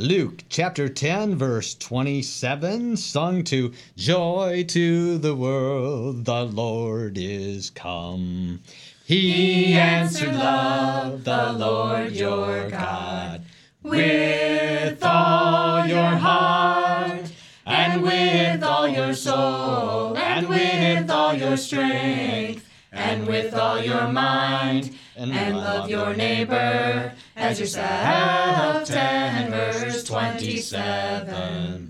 Luke chapter 10, verse 27, sung to Joy to the world, the Lord is come. He answered, love the Lord your God with all your heart, and with all your soul, and with all your strength, and with all your mind, and love your neighbor as yourself. 10 verse 27.